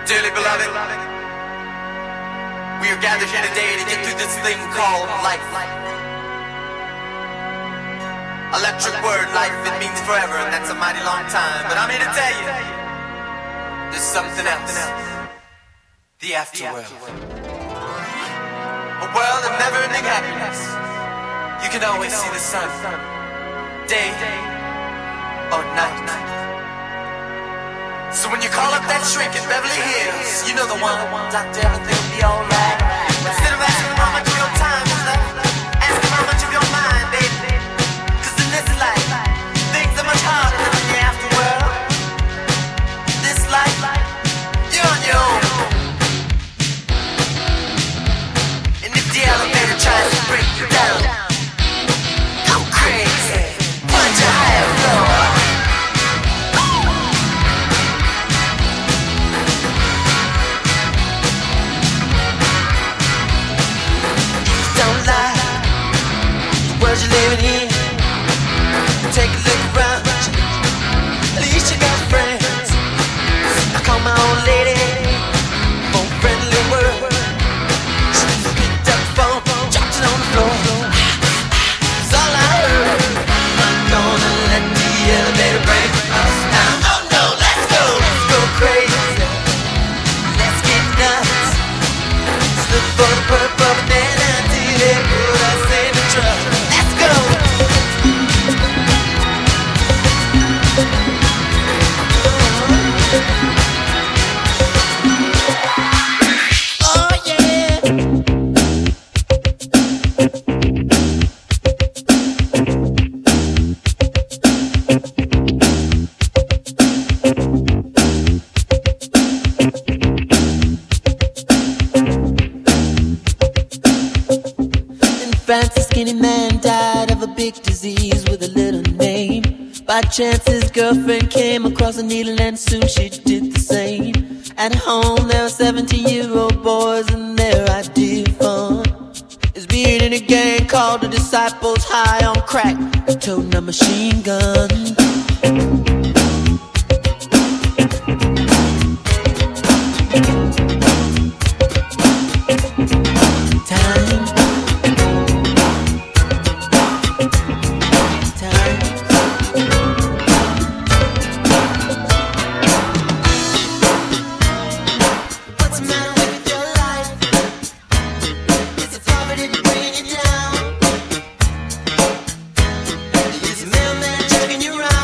Dearly beloved, we are gathered here today to get through this thing called life. Electric word, life, it means forever, and that's a mighty long time. But I'm here to tell you, there's something else. The afterworld. A world of never-ending happiness. You can always see the sun, day or night. So when you call up that shrink in Beverly Hills, you know the one. Doctor, everything will be alright. Instead of asking him how much of your time is left, ask him how much of your mind, baby. Cause in this life, things are much harder than in the afterworld. This life, you're on your own. And if the elevator tries to break you down, go crazy. Punch a higher floor. You're living in. Take a look around. At least you got friends. I call my old lady for a friendly word. She picked up the phone, dropped it on the floor. That's all I heard. I'm gonna let the elevator break us down. Oh no, let's go crazy. Let's get nuts. Let's look for the purple banana until they put us in the truck. France, a skinny man died of a big disease with a little name. By chance his girlfriend came across a needle and soon she did the same. At home there were 17-year-old boys and their idea of fun is being in a gang called the Disciples, high on crack and toting a machine gun. Just bringing you around.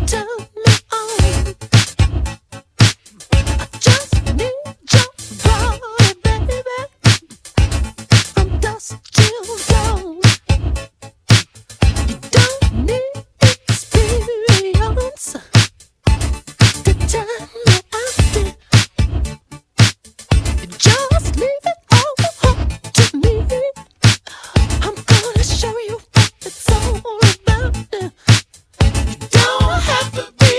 Show you what it's all about. You don't have to be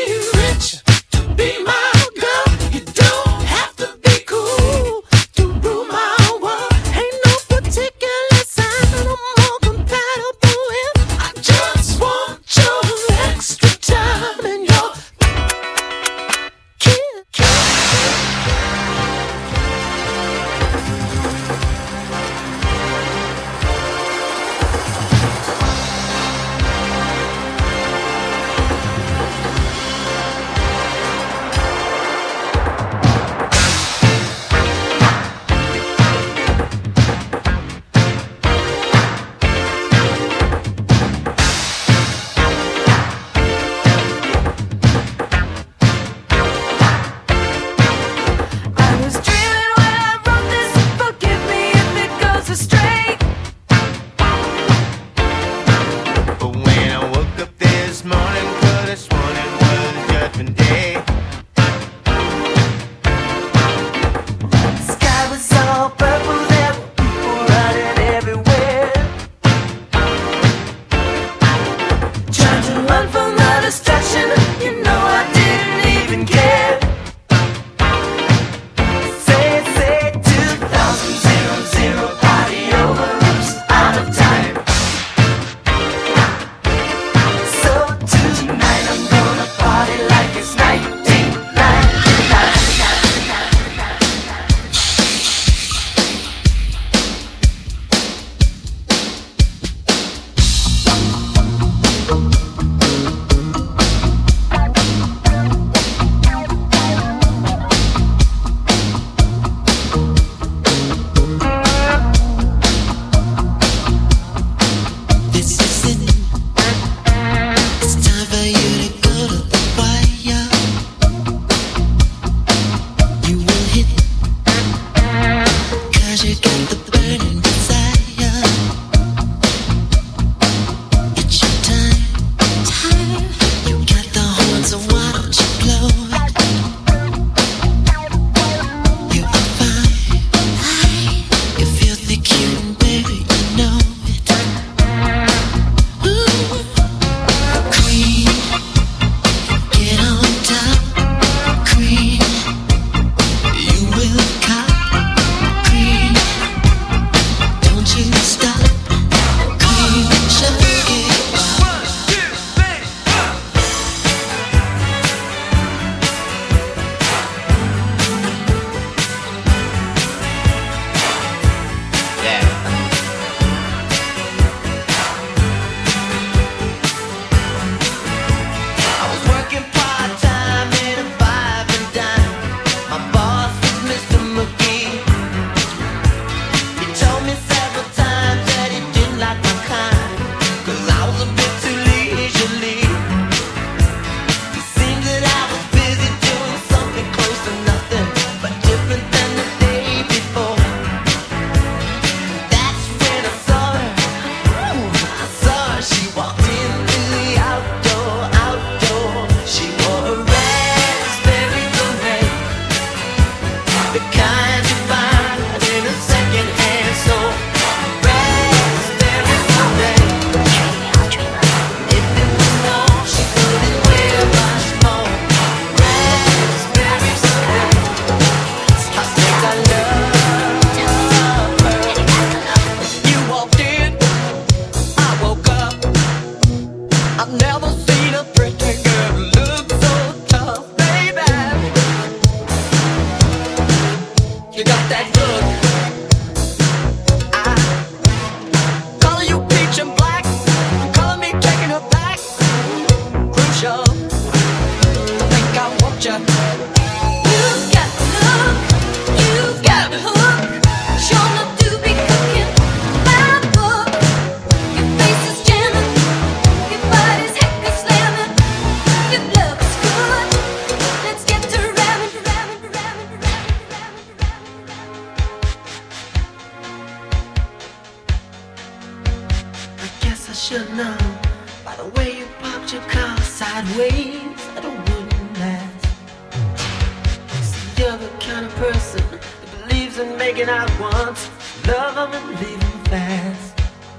that wouldn't last. See, you're the kind of person that believes in making out once, love them and leave them fast.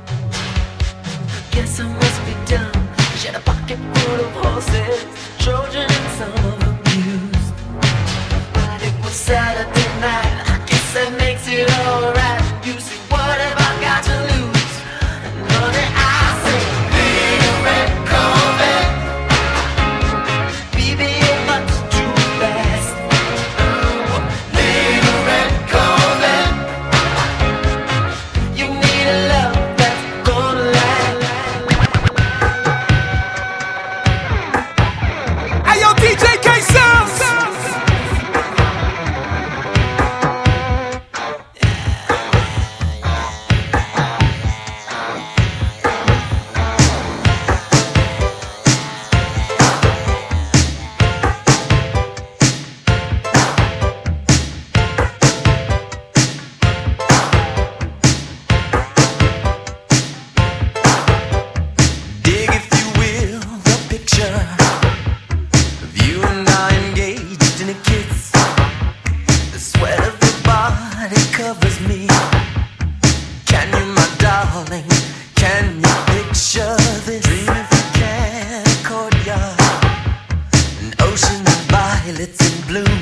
Guess I must be dumb. She had a pocket full of horses, Trojan and some of them used. But it was Saturday night, I guess that makes it alright. You see, what have I got to lose? And honey, I say, little red Corvette, baby, you're much too fast. Little red Corvette, you need a love that's gonna last. Hey yo, DJ K Sounds. Dig, if you will, the picture of you and I engaged in a kiss. The sweat of your body covers me. Can you, my darling, can you picture this? Dream if you can, a courtyard, an ocean of violets in bloom.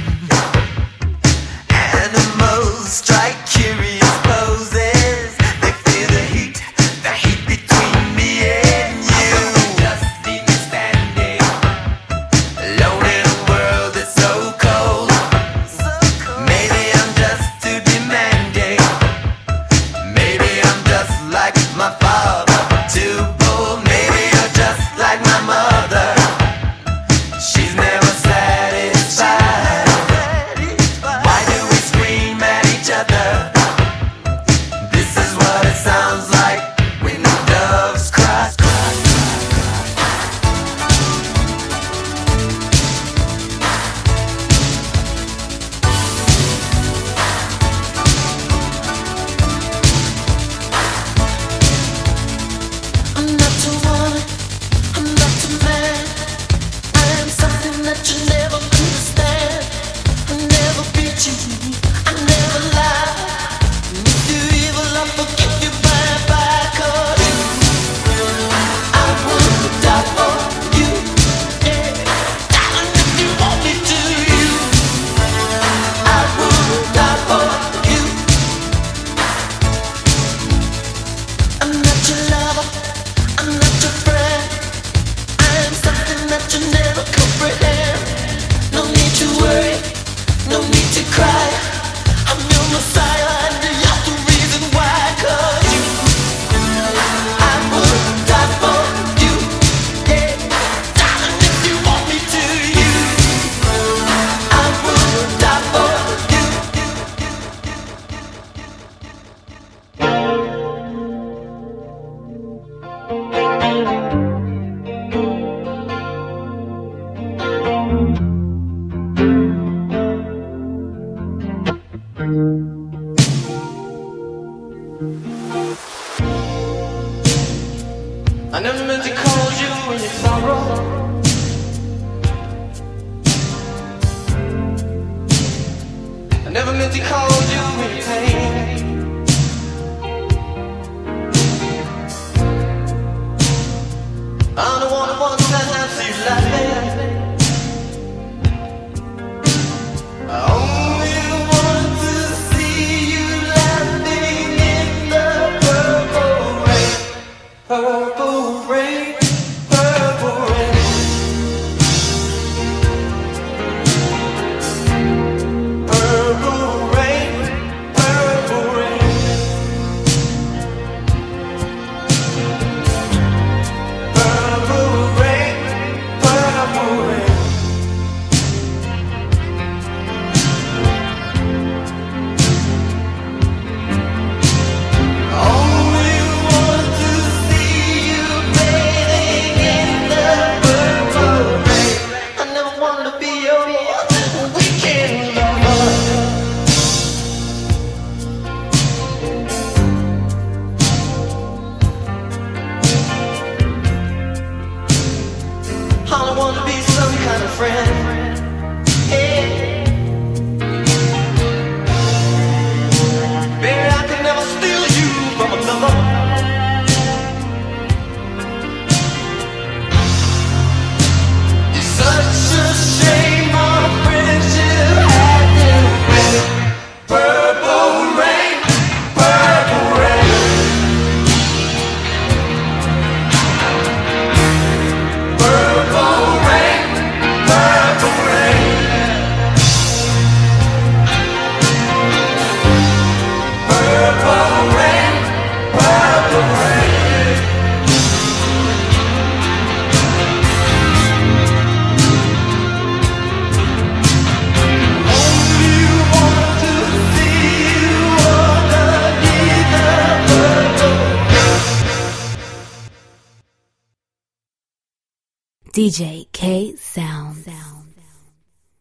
Animals strike curious poses. They feel the heat between me and you. Just leave me standing alone in a world that's so cold. Maybe I'm just too demanding. Maybe I'm just like my father, too bold. Maybe you're just like my mother. She's never satisfied. kind of friend. Hey. Baby, I can never steal you from another. It's such a shame our friendship had to end. Purple rain, purple rain. Purple rain, purple rain. Purple rain, purple rain. Only want to see you underneath the purple rain. DJ K Sound.